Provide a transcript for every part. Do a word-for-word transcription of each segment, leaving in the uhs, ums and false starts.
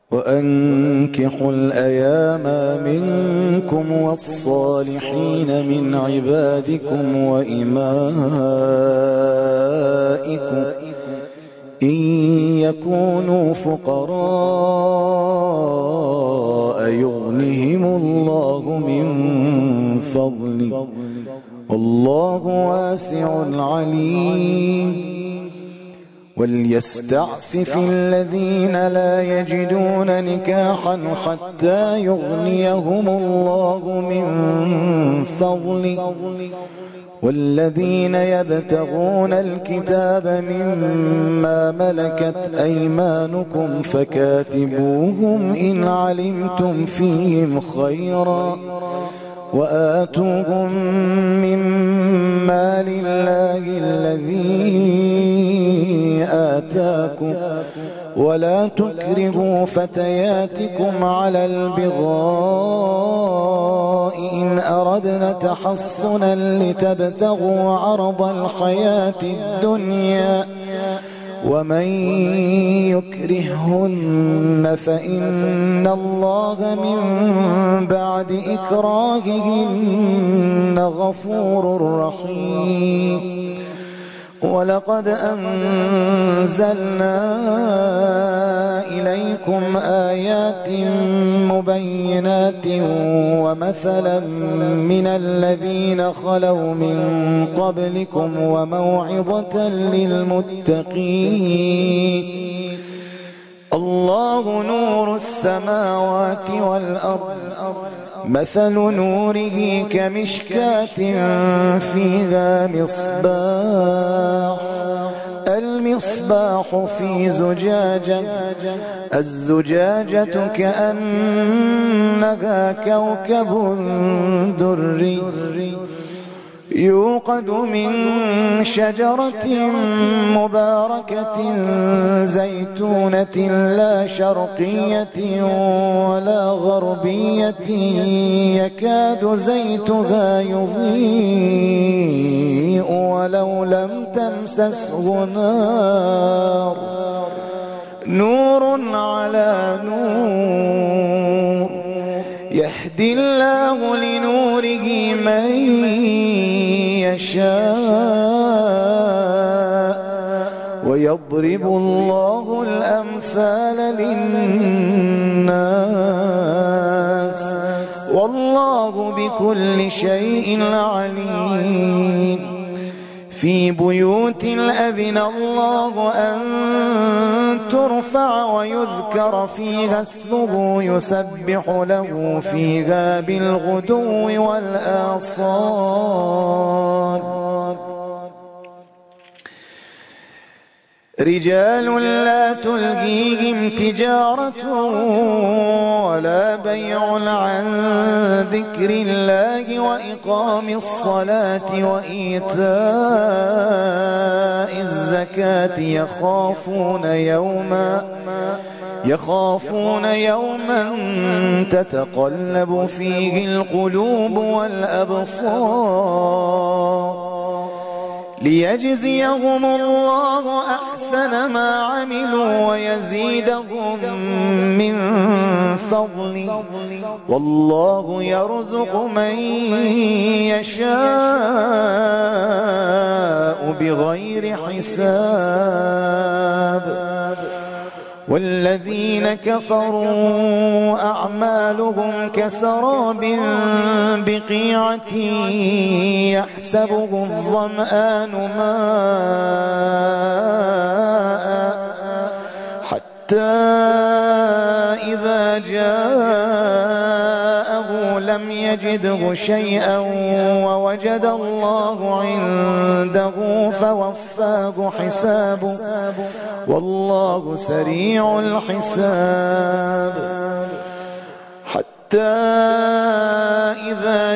وأنكحوا الأيام منكم والصالحين من عبادكم وإمائكم إن يكونوا فقراء يغنهم الله من فضله والله واسع عليم. وليستعفف الذين لا يجدون نكاحا حتى يغنيهم الله من فضله والذين يبتغون الكتاب مما ملكت أيمانكم فكاتبوهم إن علمتم فيهم خيرا وآتوهم من مال الله الذي آتاكم ولا تكرهوا فتياتكم على البغاء إن أردنا تحصنا لتبتغوا عرض الحياة الدنيا ومن يكرههن فإن الله من بعد إكراههن غفور رحيم. ولقد أنزلنا إليكم آيات مبينات ومثلا من الذين خلوا من قبلكم وموعظة للمتقين. الله نور السماوات والأرض مثل نوره كمشكاة فيها مصباح المصباح في زجاجة الزجاجة كأنها كوكب دري يوقد من شجرة مباركة زيتونة لا شرقية ولا غربية يكاد زيتها يضيء ولو لم تمسسه نار نور على نور يهدي الله لنوره من يشاء ويضرب الله الأمثال للناس والله بكل شيء عليم. في بيوت أذن الله أن ترفع ويذكر فيها اسمه يسبح له فيها بالغدو والآصال. رجال لا تلهيهم تجارة ولا بيع عن ذكر الله وإقام الصلاة وإيتاء الزكاة يخافون يوما يخافون يوما تتقلب فيه القلوب والأبصار ليجزيهم الله أحسن ما عملوا ويزيدهم من فضله والله يرزق من يشاء بغير حساب. والذين كفروا أعمالهم كسراب بقيعة يحسبه الظمآن ماء حتى إذا جاءه لم يجده شيئا ووجد الله عنده فوفاه حسابه والله سريع الحساب. حتى إذا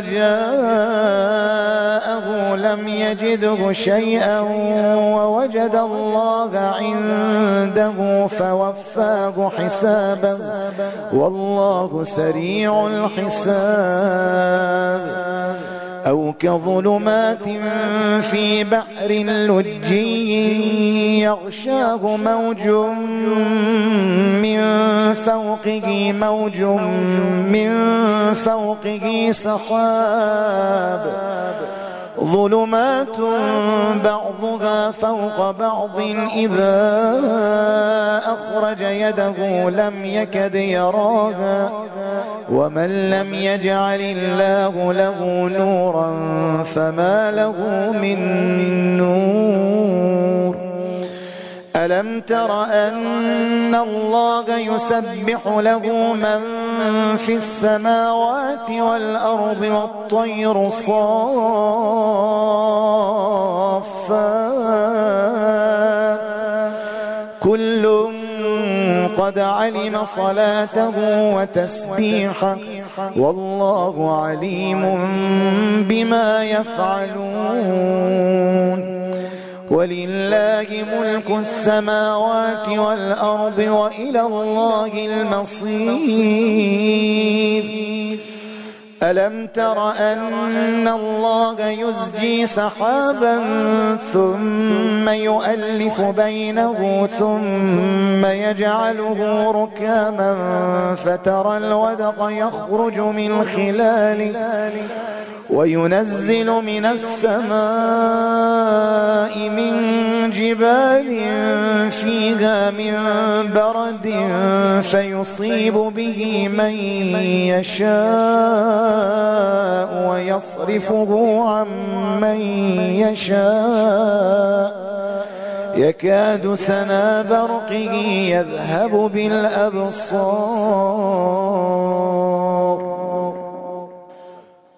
جاءه لم يجده شيئا ووجد الله عنده فوفاه حسابه والله سريع الحساب. أو كظلمات في بحر لجي يغشاه موج من فوقه موج من فوقه سحاب ظلمات بعضها فوق بعض إذا أخرج يده لم يكد يراها ومن لم يجعل الله له نورا فما له من نور ألم تر أن الله يسبح له من في السماوات والأرض والطير صافات كل قد علم صلاته وتسبيحه والله عليم بما يفعلون ولله ملك السماوات والأرض وإلى الله المصير ألم تر أن الله يزجي سحابا ثم يؤلف بينه ثم يجعله ركاما فترى الودق يخرج من خلاله وينزل من السماء من جبال فيها من برد فيصيب به من يشاء ويصرفه عن من يشاء يكاد سنا برقه يذهب بالأبصار